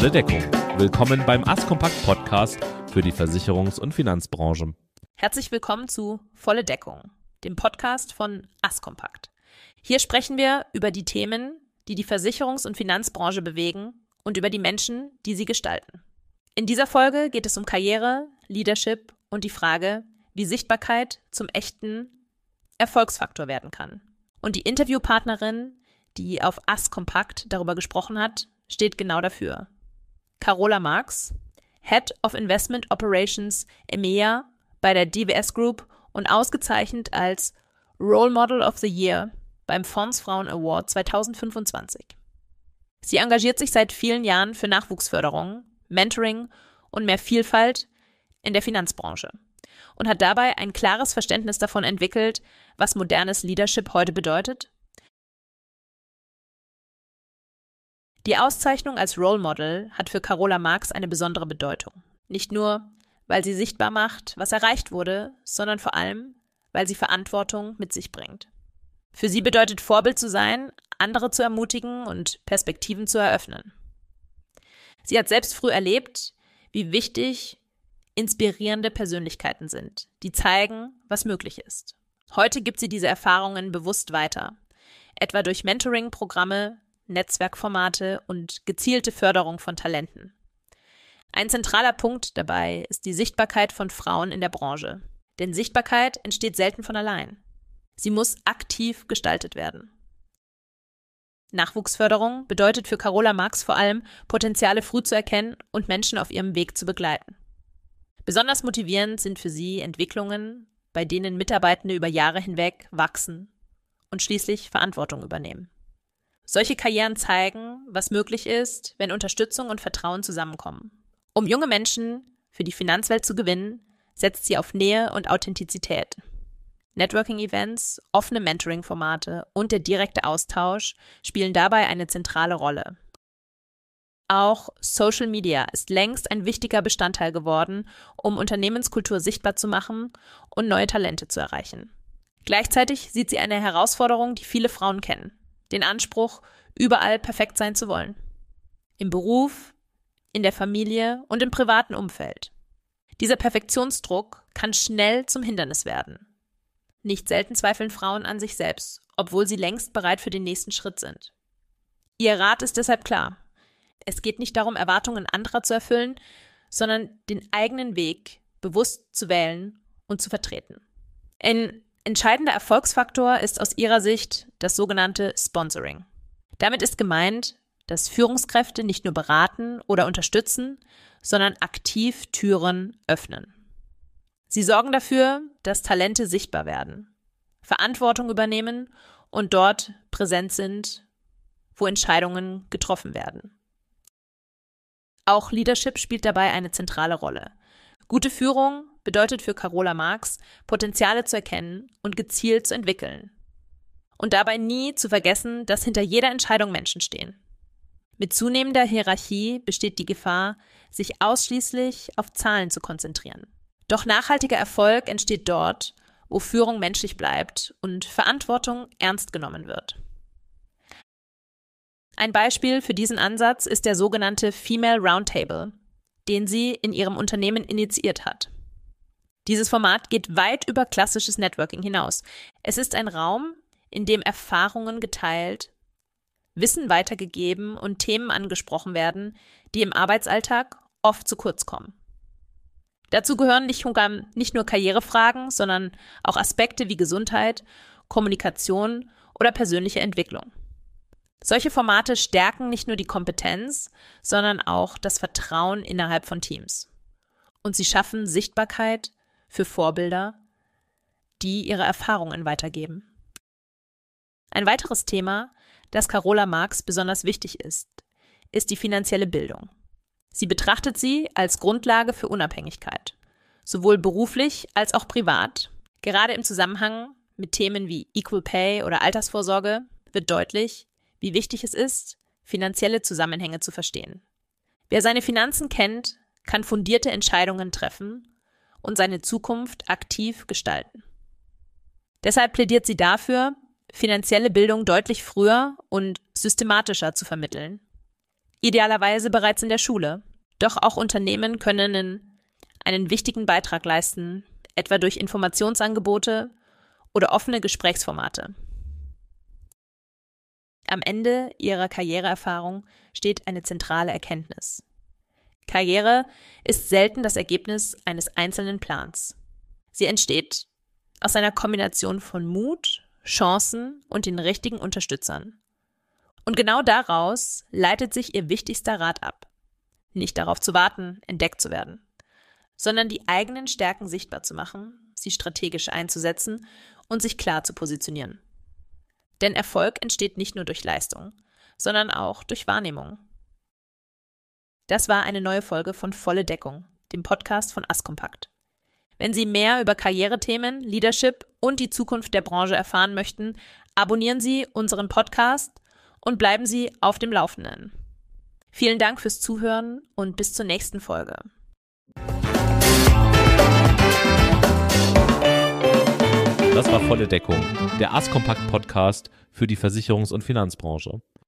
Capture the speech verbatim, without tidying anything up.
Volle Deckung. Willkommen beim Askompakt Podcast für die Versicherungs- und Finanzbranche. Herzlich willkommen zu Volle Deckung, dem Podcast von Askompakt. Hier sprechen wir über die Themen, die die Versicherungs- und Finanzbranche bewegen und über die Menschen, die sie gestalten. In dieser Folge geht es um Karriere, Leadership und die Frage, wie Sichtbarkeit zum echten Erfolgsfaktor werden kann. Und die Interviewpartnerin, die auf Askompakt darüber gesprochen hat, steht genau dafür. Carola Marx, Head of Investment Operations E M E A bei der D W S Group und ausgezeichnet als Role Model of the Year beim Fondsfrauen Award zweitausendfünfundzwanzig. Sie engagiert sich seit vielen Jahren für Nachwuchsförderung, Mentoring und mehr Vielfalt in der Finanzbranche und hat dabei ein klares Verständnis davon entwickelt, was modernes Leadership heute bedeutet. Die Auszeichnung als Role Model hat für Carola Marx eine besondere Bedeutung. Nicht nur, weil sie sichtbar macht, was erreicht wurde, sondern vor allem, weil sie Verantwortung mit sich bringt. Für sie bedeutet Vorbild zu sein, andere zu ermutigen und Perspektiven zu eröffnen. Sie hat selbst früh erlebt, wie wichtig inspirierende Persönlichkeiten sind, die zeigen, was möglich ist. Heute gibt sie diese Erfahrungen bewusst weiter, etwa durch Mentoring-Programme, Netzwerkformate und gezielte Förderung von Talenten. Ein zentraler Punkt dabei ist die Sichtbarkeit von Frauen in der Branche. Denn Sichtbarkeit entsteht selten von allein. Sie muss aktiv gestaltet werden. Nachwuchsförderung bedeutet für Carola Marx vor allem, Potenziale früh zu erkennen und Menschen auf ihrem Weg zu begleiten. Besonders motivierend sind für sie Entwicklungen, bei denen Mitarbeitende über Jahre hinweg wachsen und schließlich Verantwortung übernehmen. Solche Karrieren zeigen, was möglich ist, wenn Unterstützung und Vertrauen zusammenkommen. Um junge Menschen für die Finanzwelt zu gewinnen, setzt sie auf Nähe und Authentizität. Networking-Events, offene Mentoring-Formate und der direkte Austausch spielen dabei eine zentrale Rolle. Auch Social Media ist längst ein wichtiger Bestandteil geworden, um Unternehmenskultur sichtbar zu machen und neue Talente zu erreichen. Gleichzeitig sieht sie eine Herausforderung, die viele Frauen kennen: den Anspruch, überall perfekt sein zu wollen. Im Beruf, in der Familie und im privaten Umfeld. Dieser Perfektionsdruck kann schnell zum Hindernis werden. Nicht selten zweifeln Frauen an sich selbst, obwohl sie längst bereit für den nächsten Schritt sind. Ihr Rat ist deshalb klar: Es geht nicht darum, Erwartungen anderer zu erfüllen, sondern den eigenen Weg bewusst zu wählen und zu vertreten. Ein entscheidender Erfolgsfaktor ist aus ihrer Sicht das sogenannte Sponsoring. Damit ist gemeint, dass Führungskräfte nicht nur beraten oder unterstützen, sondern aktiv Türen öffnen. Sie sorgen dafür, dass Talente sichtbar werden, Verantwortung übernehmen und dort präsent sind, wo Entscheidungen getroffen werden. Auch Leadership spielt dabei eine zentrale Rolle. Gute Führung bedeutet für Carola Marx, Potenziale zu erkennen und gezielt zu entwickeln. Und dabei nie zu vergessen, dass hinter jeder Entscheidung Menschen stehen. Mit zunehmender Hierarchie besteht die Gefahr, sich ausschließlich auf Zahlen zu konzentrieren. Doch nachhaltiger Erfolg entsteht dort, wo Führung menschlich bleibt und Verantwortung ernst genommen wird. Ein Beispiel für diesen Ansatz ist der sogenannte Female Roundtable, den sie in ihrem Unternehmen initiiert hat. Dieses Format geht weit über klassisches Networking hinaus. Es ist ein Raum, in dem Erfahrungen geteilt, Wissen weitergegeben und Themen angesprochen werden, die im Arbeitsalltag oft zu kurz kommen. Dazu gehören nicht nur Karrierefragen, sondern auch Aspekte wie Gesundheit, Kommunikation oder persönliche Entwicklung. Solche Formate stärken nicht nur die Kompetenz, sondern auch das Vertrauen innerhalb von Teams. Und sie schaffen Sichtbarkeit für Vorbilder, die ihre Erfahrungen weitergeben. Ein weiteres Thema, das Carola Marx besonders wichtig ist, ist die finanzielle Bildung. Sie betrachtet sie als Grundlage für Unabhängigkeit, sowohl beruflich als auch privat. Gerade im Zusammenhang mit Themen wie Equal Pay oder Altersvorsorge wird deutlich, wie wichtig es ist, finanzielle Zusammenhänge zu verstehen. Wer seine Finanzen kennt, kann fundierte Entscheidungen treffen und seine Zukunft aktiv gestalten. Deshalb plädiert sie dafür, finanzielle Bildung deutlich früher und systematischer zu vermitteln. Idealerweise bereits in der Schule. Doch auch Unternehmen können einen wichtigen Beitrag leisten, etwa durch Informationsangebote oder offene Gesprächsformate. Am Ende ihrer Karriereerfahrung steht eine zentrale Erkenntnis. Karriere ist selten das Ergebnis eines einzelnen Plans. Sie entsteht aus einer Kombination von Mut, Chancen und den richtigen Unterstützern. Und genau daraus leitet sich ihr wichtigster Rat ab. Nicht darauf zu warten, entdeckt zu werden, sondern die eigenen Stärken sichtbar zu machen, sie strategisch einzusetzen und sich klar zu positionieren. Denn Erfolg entsteht nicht nur durch Leistung, sondern auch durch Wahrnehmung. Das war eine neue Folge von Volle Deckung, dem Podcast von Askompakt. Wenn Sie mehr über Karrierethemen, Leadership und die Zukunft der Branche erfahren möchten, abonnieren Sie unseren Podcast und bleiben Sie auf dem Laufenden. Vielen Dank fürs Zuhören und bis zur nächsten Folge. Das war Volle Deckung, der Askompakt-Podcast für die Versicherungs- und Finanzbranche.